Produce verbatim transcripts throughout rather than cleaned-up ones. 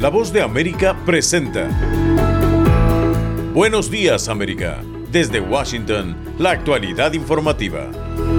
La Voz de América presenta Buenos Días, América. Desde Washington, la actualidad informativa.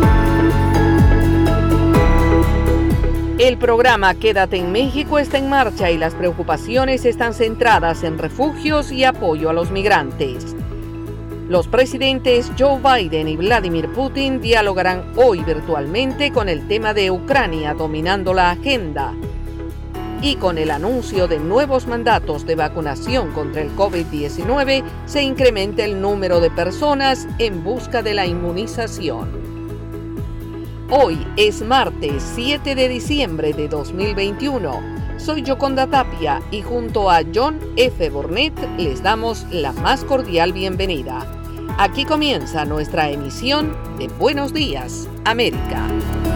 El programa Quédate en México está en marcha y las preocupaciones están centradas en refugios y apoyo a los migrantes. Los presidentes Joe Biden y Vladimir Putin dialogarán hoy virtualmente con el tema de Ucrania dominando la agenda. Y con el anuncio de nuevos mandatos de vacunación contra el COVID diecinueve, se incrementa el número de personas en busca de la inmunización. Hoy es martes siete de diciembre de dos mil veintiuno. Soy Yoconda Tapia y junto a John F. Burnett les damos la más cordial bienvenida. Aquí comienza nuestra emisión de Buenos Días, América.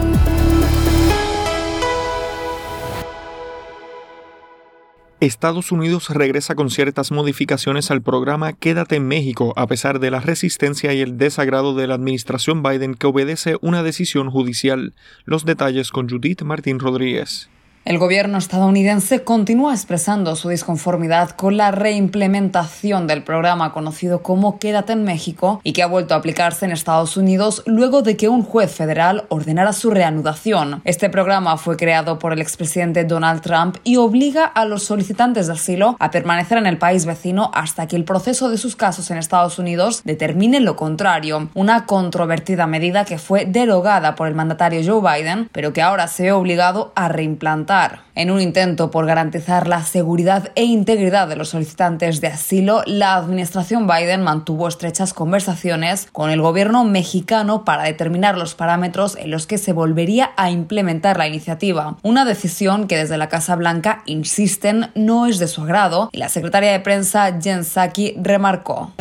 Estados Unidos regresa con ciertas modificaciones al programa Quédate en México, a pesar de la resistencia y el desagrado de la administración Biden que obedece una decisión judicial. Los detalles con Judith Martín Rodríguez. El gobierno estadounidense continúa expresando su disconformidad con la reimplementación del programa conocido como Quédate en México y que ha vuelto a aplicarse en Estados Unidos luego de que un juez federal ordenara su reanudación. Este programa fue creado por el expresidente Donald Trump y obliga a los solicitantes de asilo a permanecer en el país vecino hasta que el proceso de sus casos en Estados Unidos determine lo contrario. Una controvertida medida que fue derogada por el mandatario Joe Biden, pero que ahora se ve obligado a reimplantar. En un intento por garantizar la seguridad e integridad de los solicitantes de asilo, la administración Biden mantuvo estrechas conversaciones con el gobierno mexicano para determinar los parámetros en los que se volvería a implementar la iniciativa. Una decisión que desde la Casa Blanca insisten no es de su agrado y la secretaria de prensa Jen Psaki remarcó: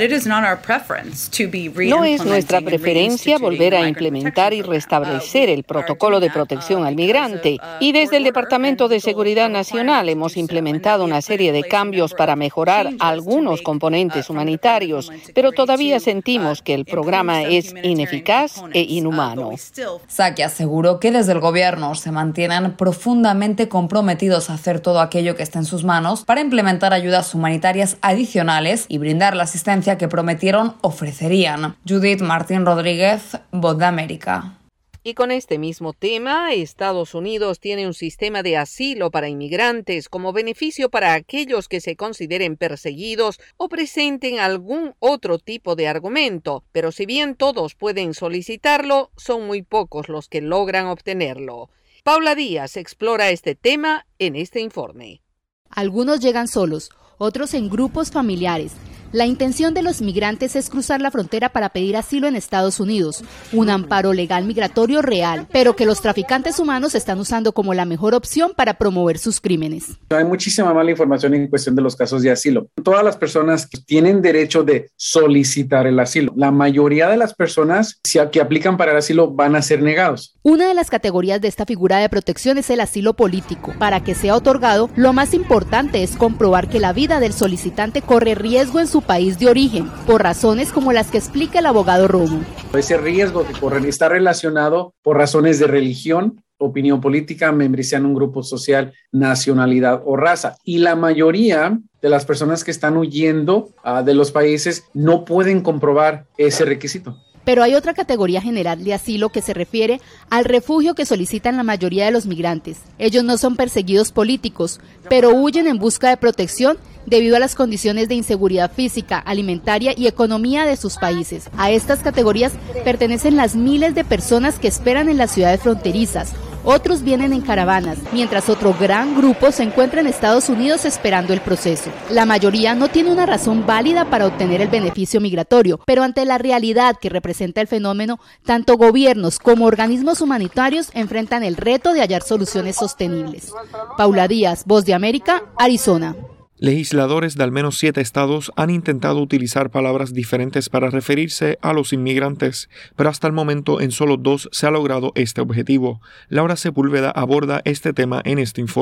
No es nuestra preferencia volver a implementar y restablecer el protocolo de protección al migrante, y desde el Departamento de Seguridad Nacional hemos implementado una serie de cambios para mejorar algunos componentes humanitarios, pero todavía sentimos que el programa es ineficaz e inhumano. Psaki aseguró que desde el gobierno se mantienen profundamente comprometidos a hacer todo aquello que esté en sus manos para implementar ayudas humanitarias adicionales y brindar la asistencia que prometieron ofrecerían. Judith Martín Rodríguez, Voz de América. Y con este mismo tema, Estados Unidos tiene un sistema de asilo para inmigrantes como beneficio para aquellos que se consideren perseguidos o presenten algún otro tipo de argumento, pero si bien todos pueden solicitarlo, son muy pocos los que logran obtenerlo. Paula Díaz explora este tema en este informe. Algunos llegan solos, otros en grupos familiares. La intención de los migrantes es cruzar la frontera para pedir asilo en Estados Unidos, un amparo legal migratorio real, pero que los traficantes humanos están usando como la mejor opción para promover sus crímenes. Hay muchísima mala información en cuestión de los casos de asilo. Todas las personas tienen derecho de solicitar el asilo. La mayoría de las personas que aplican para el asilo van a ser negados. Una de las categorías de esta figura de protección es el asilo político. Para que sea otorgado, lo más importante es comprobar que la vida del solicitante corre riesgo en su país de origen, por razones como las que explica el abogado Romo. Ese riesgo que corren está relacionado por razones de religión, opinión política, membresía en un grupo social, nacionalidad o raza. Y la mayoría de las personas que están huyendo uh, de los países no pueden comprobar ese requisito. Pero hay otra categoría general de asilo que se refiere al refugio que solicitan la mayoría de los migrantes. Ellos no son perseguidos políticos, pero huyen en busca de protección debido a las condiciones de inseguridad física, alimentaria y economía de sus países. A estas categorías pertenecen las miles de personas que esperan en las ciudades fronterizas. Otros vienen en caravanas, mientras otro gran grupo se encuentra en Estados Unidos esperando el proceso. La mayoría no tiene una razón válida para obtener el beneficio migratorio, pero ante la realidad que representa el fenómeno, tanto gobiernos como organismos humanitarios enfrentan el reto de hallar soluciones sostenibles. Paula Díaz, Voz de América, Arizona. Legisladores de al menos siete estados han intentado utilizar palabras diferentes para referirse a los inmigrantes, pero hasta el momento en solo dos se ha logrado este objetivo. Laura Sepúlveda aborda este tema en este informe.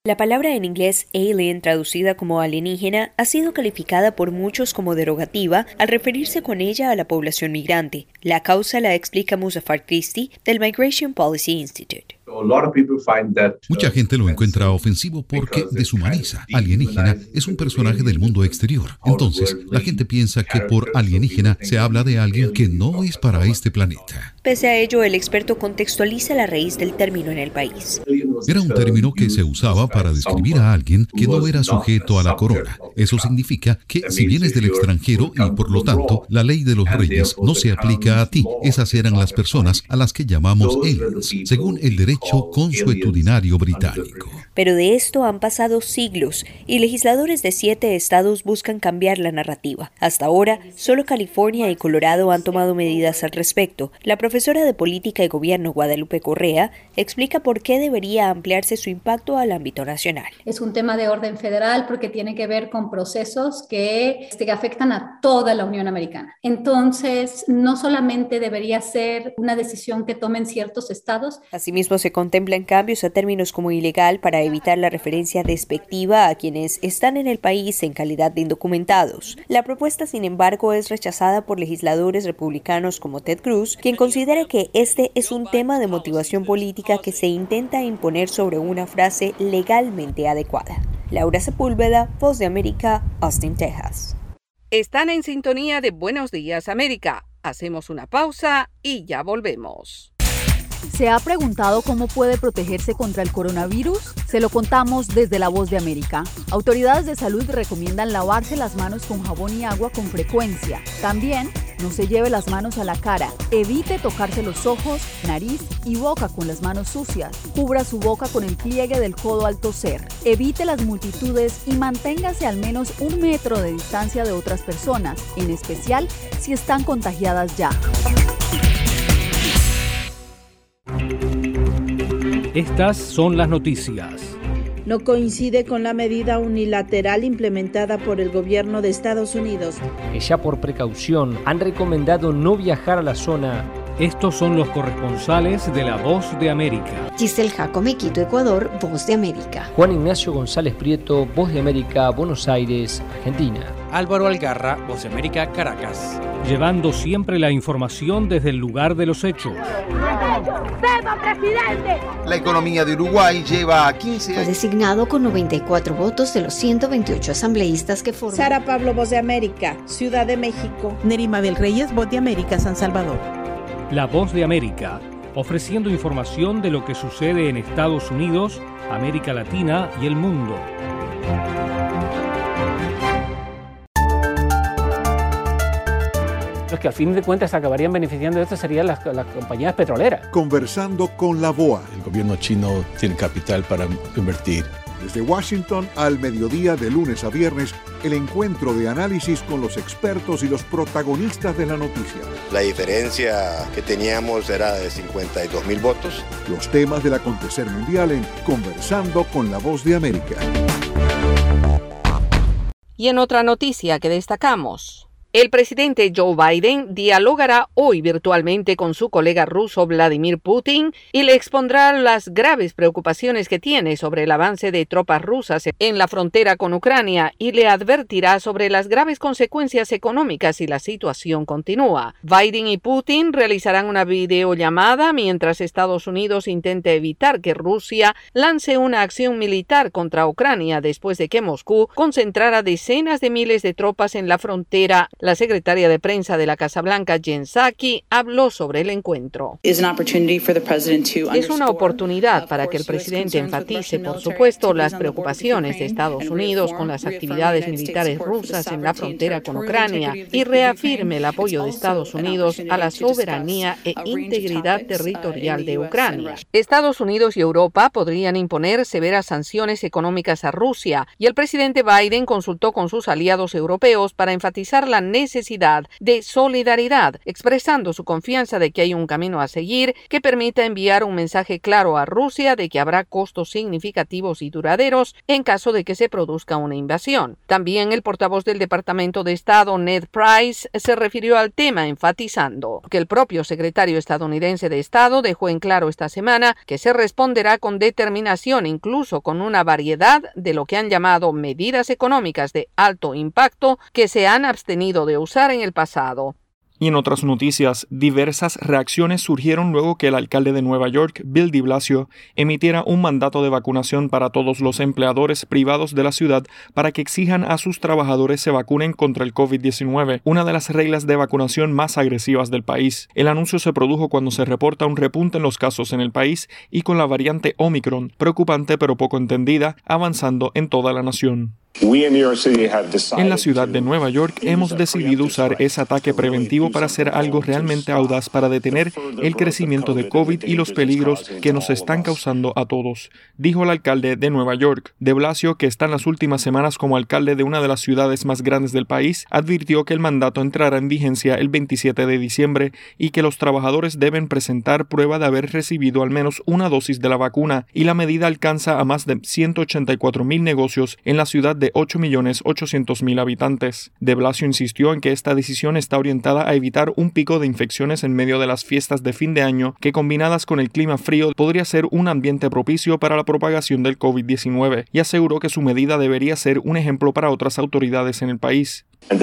La palabra en inglés alien, traducida como alienígena, ha sido calificada por muchos como derogativa al referirse con ella a la población migrante. La causa la explica Muzaffar Christie del Migration Policy Institute. Mucha gente lo encuentra ofensivo porque deshumaniza. Alienígena es un personaje del mundo exterior. Entonces, la gente piensa que por alienígena se habla de alguien que no es para este planeta. Pese a ello, el experto contextualiza la raíz del término en el país. Era un término que se usaba para describir a alguien que no era sujeto a la corona. Eso significa que si vienes del extranjero y por lo tanto la ley de los reyes no se aplica a ti, esas eran las personas a las que llamamos aliens, según el derecho consuetudinario británico. Pero de esto han pasado siglos y legisladores de siete estados buscan cambiar la narrativa. Hasta ahora, solo California y Colorado han tomado medidas al respecto. La profesora de Política y Gobierno Guadalupe Correa explica por qué debería ampliarse su impacto al ámbito nacional. Es un tema de orden federal porque tiene que ver con procesos que, que afectan a toda la Unión Americana. Entonces, no solamente debería ser una decisión que tomen ciertos estados. Asimismo, se contemplan cambios a términos como ilegal para evitar la referencia despectiva a quienes están en el país en calidad de indocumentados. La propuesta, sin embargo, es rechazada por legisladores republicanos como Ted Cruz, quien considera que este es un tema de motivación política que se intenta imponer sobre una frase legalmente adecuada. Laura Sepúlveda, Voz de América, Austin, Texas. Están en sintonía de Buenos Días, América. Hacemos una pausa y ya volvemos. ¿Se ha preguntado cómo puede protegerse contra el coronavirus? Se lo contamos desde La Voz de América. Autoridades de salud recomiendan lavarse las manos con jabón y agua con frecuencia. También, no se lleve las manos a la cara. Evite tocarse los ojos, nariz y boca con las manos sucias. Cubra su boca con el pliegue del codo al toser. Evite las multitudes y manténgase al menos un metro de distancia de otras personas, en especial si están contagiadas ya. Estas son las noticias. No coincide con la medida unilateral implementada por el gobierno de Estados Unidos. Que ya por precaución han recomendado no viajar a la zona. Estos son los corresponsales de La Voz de América. Giselle Jacome, Quito, Ecuador, Voz de América. Juan Ignacio González Prieto, Voz de América, Buenos Aires, Argentina. Álvaro Algarra, Voz de América, Caracas. Llevando siempre la información desde el lugar de los hechos. ¡Viva, presidente! La economía de Uruguay lleva quince años. Fue designado con noventa y cuatro votos de los ciento veintiocho asambleístas que forman. Sara Pablo, Voz de América, Ciudad de México. Nerima Bel Reyes, Voz de América, San Salvador. La Voz de América, ofreciendo información de lo que sucede en Estados Unidos, América Latina y el mundo. Los que al fin de cuentas acabarían beneficiando de esto serían las, las compañías petroleras. Conversando con la B O A. El gobierno chino tiene capital para invertir. Desde Washington al mediodía de lunes a viernes, el encuentro de análisis con los expertos y los protagonistas de la noticia. La diferencia que teníamos era de cincuenta y dos mil votos. Los temas del acontecer mundial en Conversando con la Voz de América. Y en otra noticia que destacamos, el presidente Joe Biden dialogará hoy virtualmente con su colega ruso Vladimir Putin y le expondrá las graves preocupaciones que tiene sobre el avance de tropas rusas en la frontera con Ucrania y le advertirá sobre las graves consecuencias económicas si la situación continúa. Biden y Putin realizarán una videollamada mientras Estados Unidos intenta evitar que Rusia lance una acción militar contra Ucrania después de que Moscú concentrara decenas de miles de tropas en la frontera. La secretaria de prensa de la Casa Blanca, Jen Psaki, habló sobre el encuentro. Es una oportunidad para que el presidente enfatice, por supuesto, las preocupaciones de Estados Unidos con las actividades militares rusas en la frontera con Ucrania y reafirme el apoyo de Estados Unidos a la soberanía e integridad territorial de Ucrania. Estados Unidos y Europa podrían imponer severas sanciones económicas a Rusia y el presidente Biden consultó con sus aliados europeos para enfatizar la necesidad de solidaridad, expresando su confianza de que hay un camino a seguir que permita enviar un mensaje claro a Rusia de que habrá costos significativos y duraderos en caso de que se produzca una invasión. También el portavoz del Departamento de Estado, Ned Price, se refirió al tema enfatizando que el propio secretario estadounidense de Estado dejó en claro esta semana que se responderá con determinación, incluso con una variedad de lo que han llamado medidas económicas de alto impacto que se han abstenido de usar en el pasado. Y en otras noticias, diversas reacciones surgieron luego que el alcalde de Nueva York, Bill de Blasio, emitiera un mandato de vacunación para todos los empleadores privados de la ciudad para que exijan a sus trabajadores se vacunen contra el COVID diecinueve, una de las reglas de vacunación más agresivas del país. El anuncio se produjo cuando se reporta un repunte en los casos en el país y con la variante Omicron, preocupante pero poco entendida, avanzando en toda la nación. En la ciudad de Nueva York hemos decidido usar ese ataque preventivo para hacer algo realmente audaz para detener el crecimiento de COVID y los peligros que nos están causando a todos, dijo el alcalde de Nueva York. De Blasio, que está en las últimas semanas como alcalde de una de las ciudades más grandes del país, advirtió que el mandato entrará en vigencia el veintisiete de diciembre y que los trabajadores deben presentar prueba de haber recibido al menos una dosis de la vacuna, y la medida alcanza a más de ciento ochenta y cuatro mil negocios en la ciudad de ocho millones ochocientos mil habitantes. De Blasio insistió en que esta decisión está orientada a evitar un pico de infecciones en medio de las fiestas de fin de año que, combinadas con el clima frío, podría ser un ambiente propicio para la propagación del COVID diecinueve, y aseguró que su medida debería ser un ejemplo para otras autoridades en el país.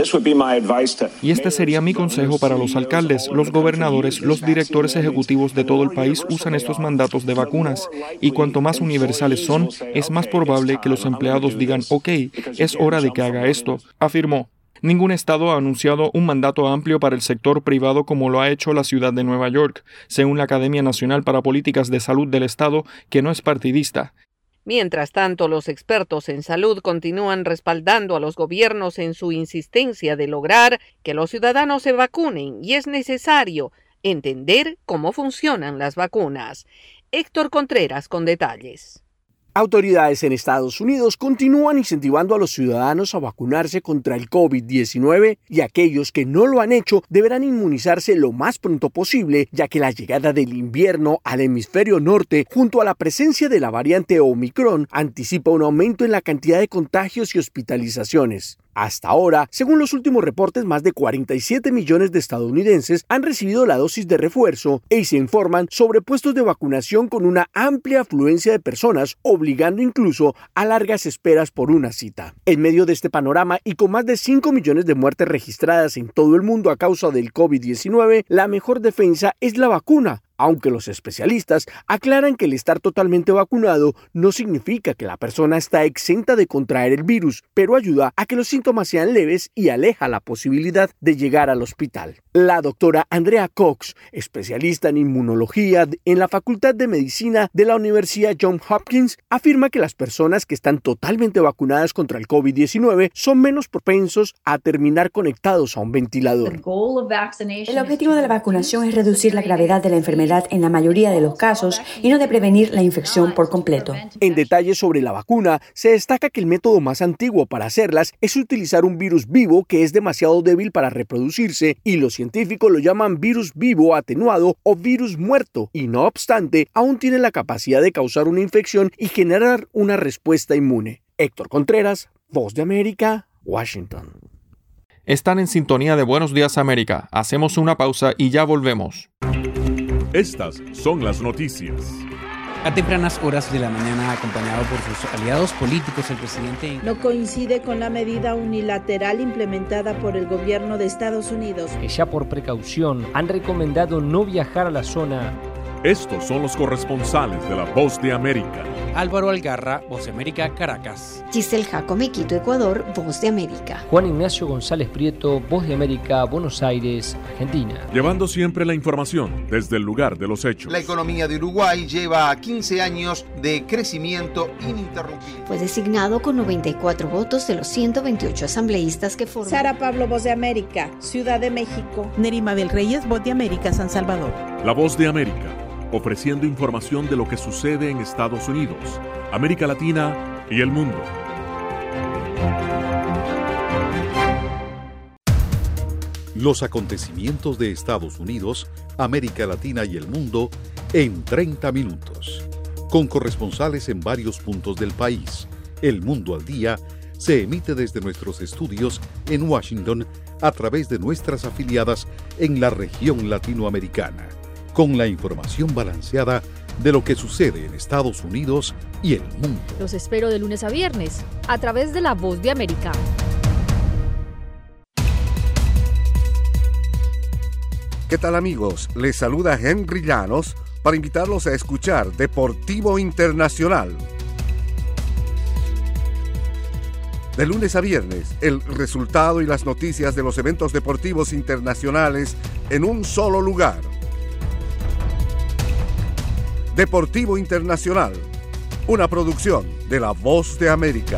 Y este sería mi consejo para los alcaldes, los gobernadores, los directores ejecutivos de todo el país usan estos mandatos de vacunas, y cuanto más universales son, es más probable que los empleados digan, ok, es hora de que haga esto, afirmó. Ningún estado ha anunciado un mandato amplio para el sector privado como lo ha hecho la ciudad de Nueva York, según la Academia Nacional para Políticas de Salud del Estado, que no es partidista. Mientras tanto, los expertos en salud continúan respaldando a los gobiernos en su insistencia de lograr que los ciudadanos se vacunen, y es necesario entender cómo funcionan las vacunas. Héctor Contreras con detalles. Autoridades en Estados Unidos continúan incentivando a los ciudadanos a vacunarse contra el COVID diecinueve, y aquellos que no lo han hecho deberán inmunizarse lo más pronto posible, ya que la llegada del invierno al hemisferio norte, junto a la presencia de la variante Omicron, anticipa un aumento en la cantidad de contagios y hospitalizaciones. Hasta ahora, según los últimos reportes, más de cuarenta y siete millones de estadounidenses han recibido la dosis de refuerzo y se informan sobre puestos de vacunación con una amplia afluencia de personas, obligando incluso a largas esperas por una cita. En medio de este panorama y con más de cinco millones de muertes registradas en todo el mundo a causa del COVID diecinueve, la mejor defensa es la vacuna. Aunque los especialistas aclaran que el estar totalmente vacunado no significa que la persona está exenta de contraer el virus, pero ayuda a que los síntomas sean leves y aleja la posibilidad de llegar al hospital. La doctora Andrea Cox, especialista en inmunología en la Facultad de Medicina de la Universidad Johns Hopkins, afirma que las personas que están totalmente vacunadas contra el COVID diecinueve son menos propensos a terminar conectados a un ventilador. El objetivo de la vacunación es reducir la gravedad de la enfermedad en la mayoría de los casos y no de prevenir la infección por completo. En detalle sobre la vacuna, se destaca que el método más antiguo para hacerlas es utilizar un virus vivo que es demasiado débil para reproducirse, y los científicos lo llaman virus vivo atenuado o virus muerto, y no obstante, aún tiene la capacidad de causar una infección y generar una respuesta inmune. Héctor Contreras, Voz de América, Washington. Están en sintonía de Buenos Días América. Hacemos una pausa y ya volvemos. Estas son las noticias. A tempranas horas de la mañana, acompañado por sus aliados políticos, el presidente no coincide con la medida unilateral implementada por el gobierno de Estados Unidos, que ya por precaución han recomendado no viajar a la zona. Estos son los corresponsales de La Voz de América. Álvaro Algarra, Voz de América, Caracas. Giselle Jacome, Quito, Ecuador, Voz de América. Juan Ignacio González Prieto, Voz de América, Buenos Aires, Argentina. Llevando siempre la información desde el lugar de los hechos. La economía de Uruguay lleva quince años de crecimiento ininterrumpido. Fue designado con noventa y cuatro votos de los ciento veintiocho asambleístas que forman. Sara Pablo, Voz de América, Ciudad de México. Nerima Bel Reyes, Voz de América, San Salvador. La Voz de América, ofreciendo información de lo que sucede en Estados Unidos, América Latina y el mundo. Los acontecimientos de Estados Unidos, América Latina y el mundo en treinta minutos. Con corresponsales en varios puntos del país. El Mundo al Día se emite desde nuestros estudios en Washington a través de nuestras afiliadas en la región latinoamericana, con la información balanceada de lo que sucede en Estados Unidos y el mundo. Los espero de lunes a viernes, a través de La Voz de América. ¿Qué tal, amigos? Les saluda Henry Llanos para invitarlos a escuchar Deportivo Internacional. De lunes a viernes, el resultado y las noticias de los eventos deportivos internacionales en un solo lugar. Deportivo Internacional, una producción de La Voz de América.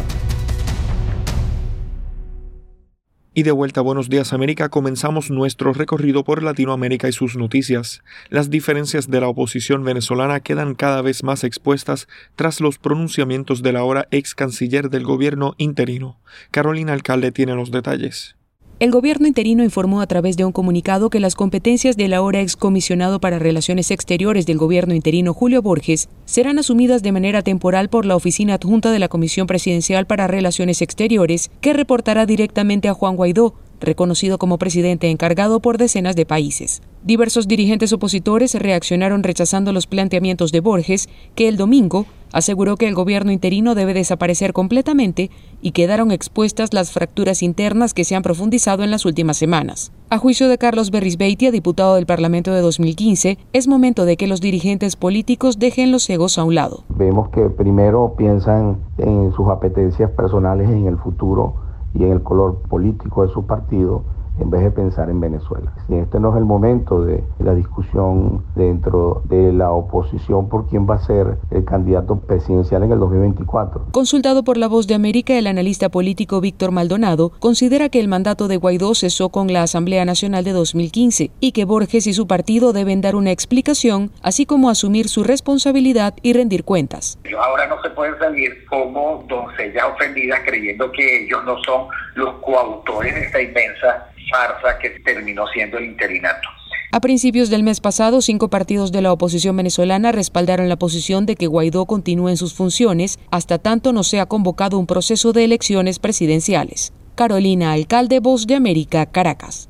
Y de vuelta a Buenos Días América, comenzamos nuestro recorrido por Latinoamérica y sus noticias. Las diferencias de la oposición venezolana quedan cada vez más expuestas tras los pronunciamientos de la ahora ex canciller del gobierno interino. Carolina Alcalde tiene los detalles. El gobierno interino informó a través de un comunicado que las competencias del ahora excomisionado para Relaciones Exteriores del gobierno interino Julio Borges serán asumidas de manera temporal por la Oficina Adjunta de la Comisión Presidencial para Relaciones Exteriores, que reportará directamente a Juan Guaidó, reconocido como presidente encargado por decenas de países. Diversos dirigentes opositores reaccionaron rechazando los planteamientos de Borges, que el domingo aseguró que el gobierno interino debe desaparecer completamente y quedaron expuestas las fracturas internas que se han profundizado en las últimas semanas. A juicio de Carlos Berrizbeitia, diputado del Parlamento de dos mil quince, es momento de que los dirigentes políticos dejen los egos a un lado. Vemos que primero piensan en sus apetencias personales, en el futuro y en el color político de su partido, en vez de pensar en Venezuela. Y este no es el momento de la discusión dentro de la oposición por quién va a ser el candidato presidencial en el dos mil veinticuatro. Consultado por La Voz de América, el analista político Víctor Maldonado considera que el mandato de Guaidó cesó con la Asamblea Nacional de dos mil quince y que Borges y su partido deben dar una explicación, así como asumir su responsabilidad y rendir cuentas. Ahora no se pueden salir como doncellas ofendidas creyendo que ellos no son los coautores de esta inmensa farsa que terminó siendo el interinato. A principios del mes pasado, cinco partidos de la oposición venezolana respaldaron la posición de que Guaidó continúe en sus funciones hasta tanto no sea convocado un proceso de elecciones presidenciales. Carolina Alcalde, Voz de América, Caracas.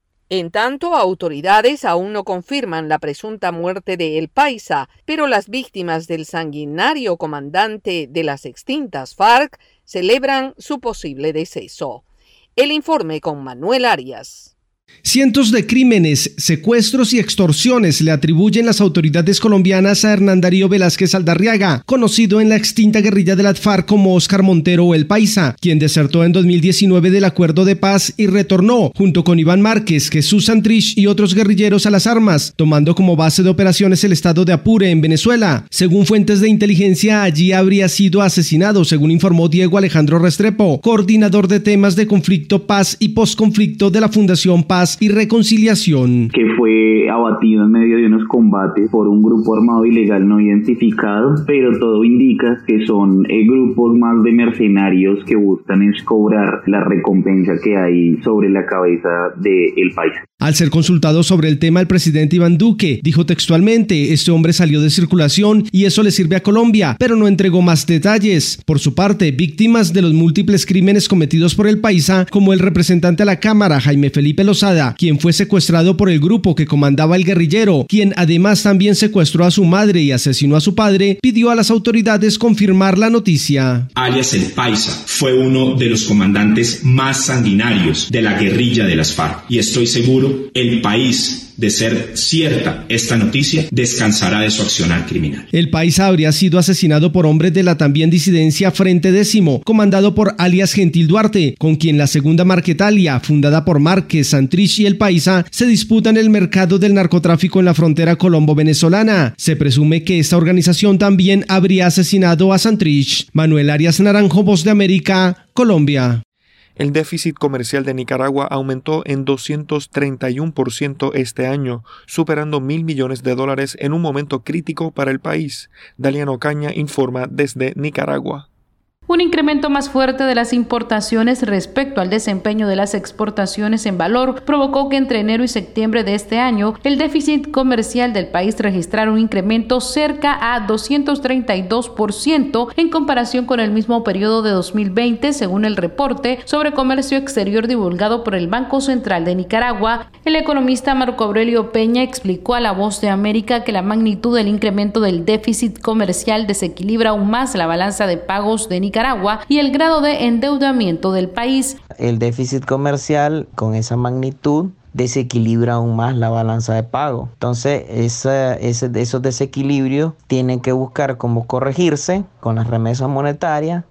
En tanto, autoridades aún no confirman la presunta muerte de El Paisa, pero las víctimas del sanguinario comandante de las extintas FARC celebran su posible deceso. El informe con Manuel Arias. Cientos de crímenes, secuestros y extorsiones le atribuyen las autoridades colombianas a Hernán Darío Velázquez Aldarriaga, conocido en la extinta guerrilla de las FARC como Óscar Montero o El Paisa, quien desertó en dos mil diecinueve del acuerdo de paz y retornó, junto con Iván Márquez, Jesús Santrich y otros guerrilleros a las armas, tomando como base de operaciones el estado de Apure en Venezuela. Según fuentes de inteligencia, allí habría sido asesinado, según informó Diego Alejandro Restrepo, coordinador de temas de conflicto, paz y posconflicto de la Fundación Paz y Reconciliación. Que fue abatido en medio de unos combates por un grupo armado ilegal no identificado, pero todo indica que son eh, grupos más de mercenarios que buscan es cobrar la recompensa que hay sobre la cabeza de El Paisa. Al ser consultado sobre el tema, el presidente Iván Duque dijo textualmente: este hombre salió de circulación y eso le sirve a Colombia, pero no entregó más detalles. Por su parte, víctimas de los múltiples crímenes cometidos por El Paisa, como el representante a la Cámara, Jaime Felipe Lozada, quien fue secuestrado por el grupo que comandaba el guerrillero, quien además también secuestró a su madre y asesinó a su padre, pidió a las autoridades confirmar la noticia. Alias El Paisa fue uno de los comandantes más sanguinarios de la guerrilla de las FARC, y estoy seguro el país, de ser cierta esta noticia, descansará de su accionar criminal. El Paisa habría sido asesinado por hombres de la también disidencia Frente Décimo, comandado por alias Gentil Duarte, con quien la segunda Marquetalia, fundada por Márquez, Santrich y El Paisa, se disputan el mercado del narcotráfico en la frontera colombo-venezolana. Se presume que esta organización también habría asesinado a Santrich. Manuel Arias Naranjo, Voz de América, Colombia. El déficit comercial de Nicaragua aumentó en doscientos treinta y uno por ciento este año, superando mil millones de dólares en un momento crítico para el país. Daliano Caña informa desde Nicaragua. Un incremento más fuerte de las importaciones respecto al desempeño de las exportaciones en valor provocó que entre enero y septiembre de este año el déficit comercial del país registrara un incremento cerca a doscientos treinta y dos por ciento en comparación con el mismo periodo de dos mil veinte, según el reporte sobre comercio exterior divulgado por el Banco Central de Nicaragua. El economista Marco Aurelio Peña explicó a La Voz de América que la magnitud del incremento del déficit comercial desequilibra aún más la balanza de pagos de Nicaragua y el grado de endeudamiento del país. El déficit comercial con esa magnitud desequilibra aún más la balanza de pago. Entonces, esa, ese, esos desequilibrios tienen que buscar cómo corregirse con las remesas monetarias,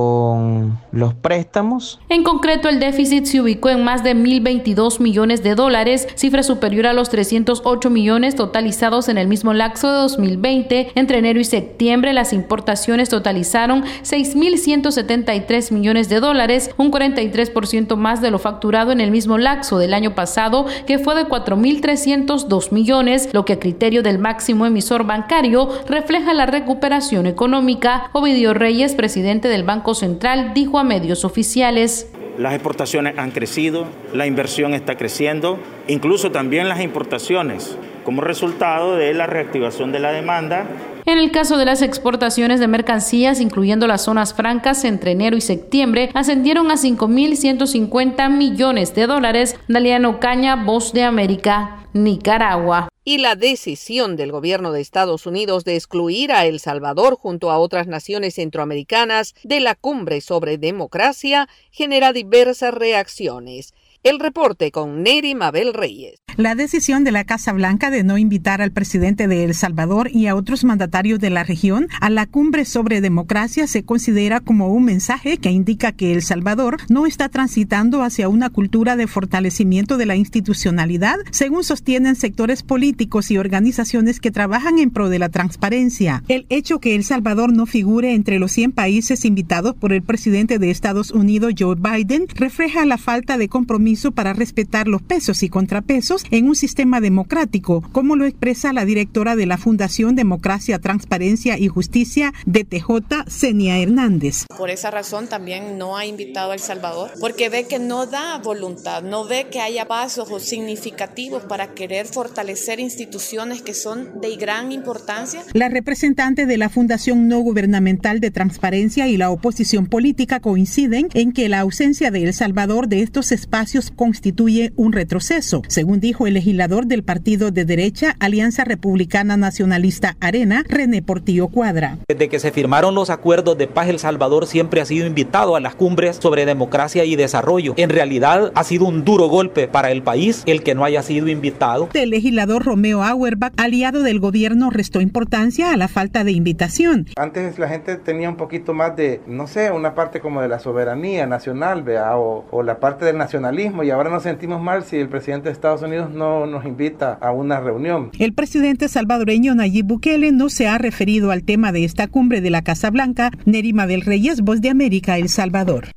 con los préstamos. En concreto, el déficit se ubicó en más de mil veintidós millones de dólares, cifra superior a los trescientos ocho millones totalizados en el mismo lapso de dos mil veinte. Entre enero y septiembre, las importaciones totalizaron seis mil ciento setenta y tres millones de dólares, un cuarenta y tres por ciento más de lo facturado en el mismo lapso del año pasado, que fue de cuatro mil trescientos dos millones, lo que a criterio del máximo emisor bancario refleja la recuperación económica. Ovidio Reyes, presidente del Banco Central, dijo a medios oficiales: las exportaciones han crecido, la inversión está creciendo, incluso también las importaciones, como resultado de la reactivación de la demanda. En el caso de las exportaciones de mercancías, incluyendo las zonas francas, entre enero y septiembre, ascendieron a cinco mil ciento cincuenta millones de dólares. Daliano Caña, Voz de América, Nicaragua. Y la decisión del gobierno de Estados Unidos de excluir a El Salvador junto a otras naciones centroamericanas de la cumbre sobre democracia genera diversas reacciones. El reporte con Neri Mabel Reyes. La decisión de la Casa Blanca de no invitar al presidente de El Salvador y a otros mandatarios de la región a la cumbre sobre democracia se considera como un mensaje que indica que El Salvador no está transitando hacia una cultura de fortalecimiento de la institucionalidad, según sostienen sectores políticos y organizaciones que trabajan en pro de la transparencia. El hecho que El Salvador no figure entre los cien países invitados por el presidente de Estados Unidos, Joe Biden, refleja la falta de compromiso para respetar los pesos y contrapesos en un sistema democrático, como lo expresa la directora de la Fundación Democracia, Transparencia y Justicia, D T J, Zenia Hernández. Por esa razón también no ha invitado a El Salvador, porque ve que no da voluntad, no ve que haya pasos significativos para querer fortalecer instituciones que son de gran importancia. La representante de la Fundación No Gubernamental de Transparencia y la oposición política coinciden en que la ausencia de El Salvador de estos espacios constituye un retroceso, según dijo el legislador del partido de derecha Alianza Republicana Nacionalista Arena, René Portillo Cuadra. Desde que se firmaron los acuerdos de paz, El Salvador siempre ha sido invitado a las cumbres sobre democracia y desarrollo. En realidad ha sido un duro golpe para el país el que no haya sido invitado. El legislador Romeo Auerbach, aliado del gobierno, restó importancia a la falta de invitación. Antes la gente tenía un poquito más de, no sé, una parte como de la soberanía nacional, ¿vea? O, o la parte del nacionalismo, y ahora nos sentimos mal si el presidente de Estados Unidos no nos invita a una reunión. El presidente salvadoreño Nayib Bukele no se ha referido al tema de esta cumbre de la Casa Blanca. Neri Mabel Reyes, Voz de América, El Salvador.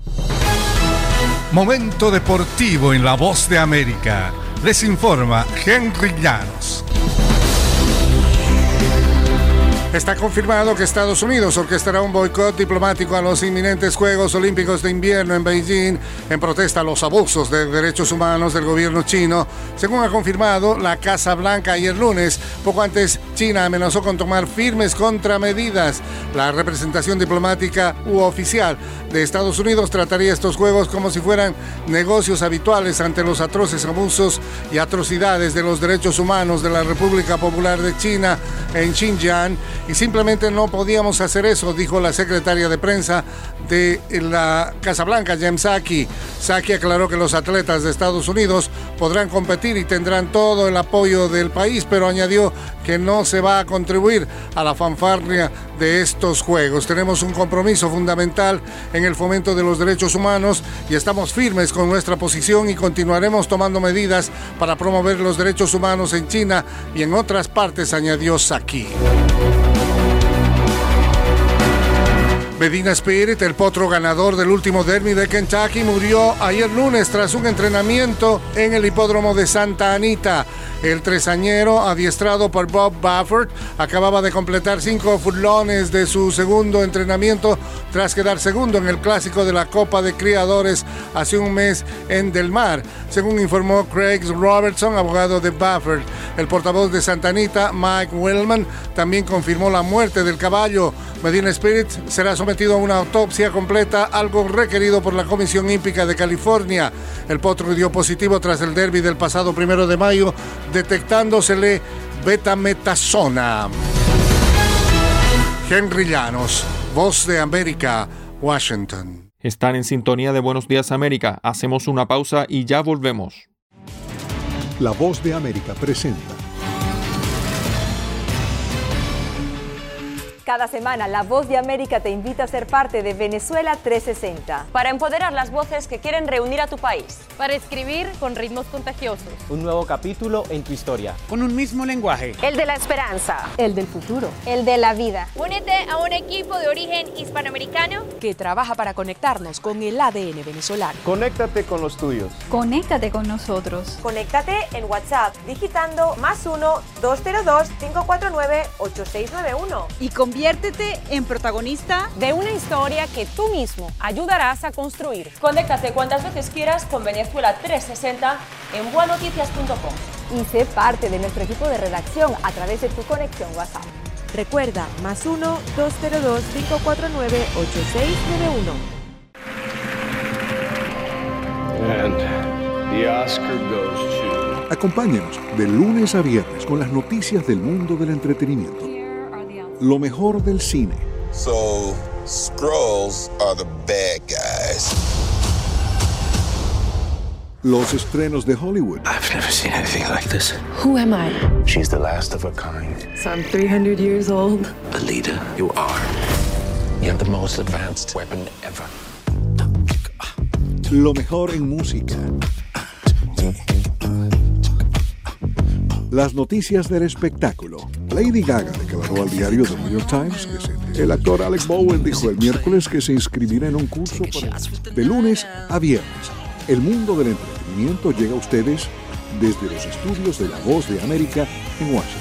Momento deportivo en La Voz de América. Les informa Henry Llanos. Está confirmado que Estados Unidos orquestará un boicot diplomático a los inminentes Juegos Olímpicos de Invierno en Beijing en protesta a los abusos de derechos humanos del gobierno chino, según ha confirmado la Casa Blanca ayer lunes. Poco antes, China amenazó con tomar firmes contramedidas. La representación diplomática u oficial de Estados Unidos trataría estos Juegos como si fueran negocios habituales ante los atroces abusos y atrocidades de los derechos humanos de la República Popular de China en Xinjiang, y simplemente no podíamos hacer eso, dijo la secretaria de prensa de la Casa Blanca, Jen Psaki. Psaki aclaró que los atletas de Estados Unidos podrán competir y tendrán todo el apoyo del país, pero añadió que no se va a contribuir a la fanfarria de estos Juegos. Tenemos un compromiso fundamental en el fomento de los derechos humanos y estamos firmes con nuestra posición y continuaremos tomando medidas para promover los derechos humanos en China y en otras partes, añadió Psaki. Medina Spirit, el potro ganador del último derby de Kentucky, murió ayer lunes tras un entrenamiento en el hipódromo de Santa Anita. El tresañero, adiestrado por Bob Baffert, acababa de completar cinco furlones de su segundo entrenamiento tras quedar segundo en el clásico de la Copa de Criadores hace un mes en Del Mar, según informó Craig Robertson, abogado de Baffert. El portavoz de Santa Anita, Mike Wellman, también confirmó la muerte del caballo. Medina Spirit será sometido a una autopsia completa, algo requerido por la Comisión Hípica de California. El potro dio positivo tras el derby del pasado primero de mayo, detectándosele betametasona. Henry Llanos, Voz de América, Washington. Están en sintonía de Buenos Días América. Hacemos una pausa y ya volvemos. La Voz de América presenta. Cada semana, La Voz de América te invita a ser parte de Venezuela trescientos sesenta. Para empoderar las voces que quieren reunir a tu país. Para escribir con ritmos contagiosos. Un nuevo capítulo en tu historia. Con un mismo lenguaje. El de la esperanza. El del futuro. El de la vida. Únete a un equipo de origen hispanoamericano que trabaja para conectarnos con el A D N venezolano. Conéctate con los tuyos. Conéctate con nosotros. Conéctate en WhatsApp digitando más uno, dos cero dos, cinco cuatro nueve, ocho seis nueve uno. Y conviértete en protagonista de una historia que tú mismo ayudarás a construir. Conéctate cuantas veces quieras con Venezuela trescientos sesenta en bua noticias punto com. Y sé parte de nuestro equipo de redacción a través de tu conexión WhatsApp. Recuerda, más uno, dos cero dos, cinco cuatro nueve, ocho seis nueve uno. And the Oscar goes to... Acompáñenos de lunes a viernes con las noticias del mundo del entretenimiento. Lo mejor del cine. So, Skrulls are the bad guys. Los estrenos de Hollywood. I've never seen anything like this. Who am I? She's the last of her kind. So I'm three hundred years old. A leader, you are. You have the most advanced weapon ever. Lo mejor en música. Las noticias del espectáculo. Lady Gaga declaró al diario The New York Times que se... El actor Alec Bowen dijo el miércoles que se inscribirá en un curso para... de lunes a viernes. El mundo del entretenimiento llega a ustedes desde los estudios de La Voz de América en Washington.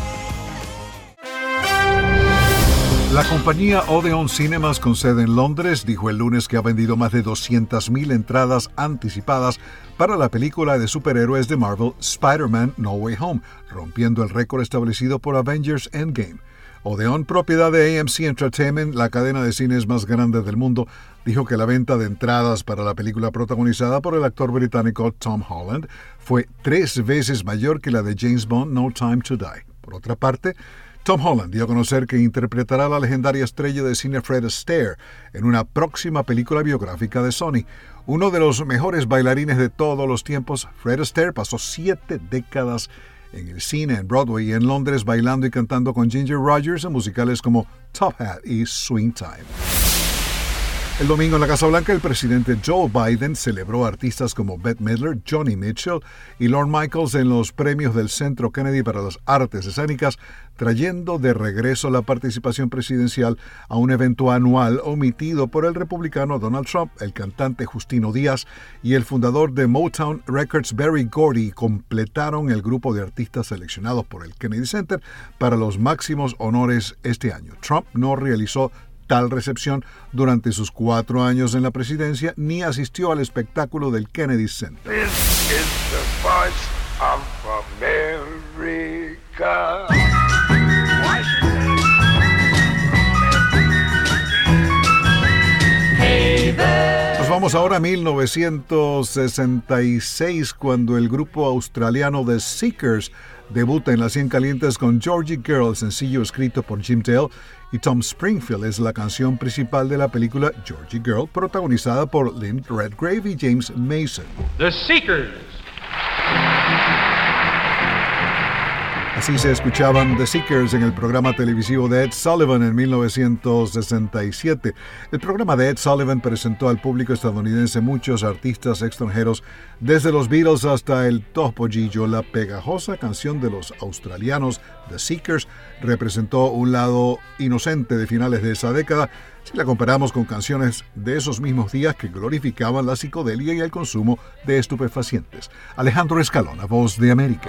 La compañía Odeon Cinemas con sede en Londres dijo el lunes que ha vendido más de doscientas mil entradas anticipadas para la película de superhéroes de Marvel Spider-Man No Way Home, rompiendo el récord establecido por Avengers Endgame. Odeon, propiedad de A M C Entertainment, la cadena de cines más grande del mundo, dijo que la venta de entradas para la película protagonizada por el actor británico Tom Holland fue tres veces mayor que la de James Bond No Time to Die. Por otra parte, Tom Holland dio a conocer que interpretará a la legendaria estrella de cine Fred Astaire en una próxima película biográfica de Sony. Uno de los mejores bailarines de todos los tiempos, Fred Astaire pasó siete décadas en el cine, en Broadway y en Londres bailando y cantando con Ginger Rogers en musicales como Top Hat y Swing Time. El domingo en la Casa Blanca, el presidente Joe Biden celebró a artistas como Bette Midler, Joni Mitchell y Lorne Michaels en los premios del Centro Kennedy para las Artes Escénicas, trayendo de regreso la participación presidencial a un evento anual omitido por el republicano Donald Trump. El cantante Justino Díaz y el fundador de Motown Records, Berry Gordy, completaron el grupo de artistas seleccionados por el Kennedy Center para los máximos honores este año. Trump no realizó tal recepción durante sus cuatro años en la presidencia, ni asistió al espectáculo del Kennedy Center. This is the voice of America. Nos vamos ahora a mil novecientos sesenta y seis, cuando el grupo australiano The Seekers debuta en las cien calientes con Georgie Girl, el sencillo escrito por Jim Dale, y Tom Springfield es la canción principal de la película Georgie Girl, protagonizada por Lynn Redgrave y James Mason. The Seekers. Así se escuchaban The Seekers en el programa televisivo de Ed Sullivan en mil novecientos sesenta y siete. El programa de Ed Sullivan presentó al público estadounidense muchos artistas extranjeros, desde los Beatles hasta el Topo Gigio. La pegajosa canción de los australianos The Seekers representó un lado inocente de finales de esa década, si la comparamos con canciones de esos mismos días que glorificaban la psicodelia y el consumo de estupefacientes. Alejandro Escalona, Voz de América.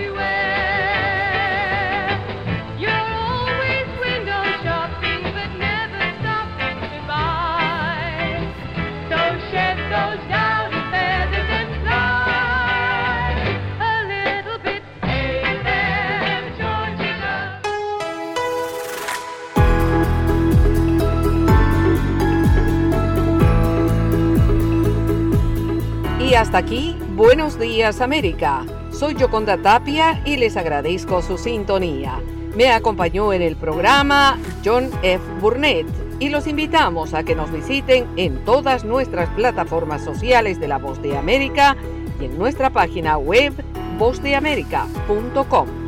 Y hasta aquí, Buenos Días América. Soy Yoconda Tapia y les agradezco su sintonía. Me acompañó en el programa John F. Burnett y los invitamos a que nos visiten en todas nuestras plataformas sociales de La Voz de América y en nuestra página web voz de américa punto com.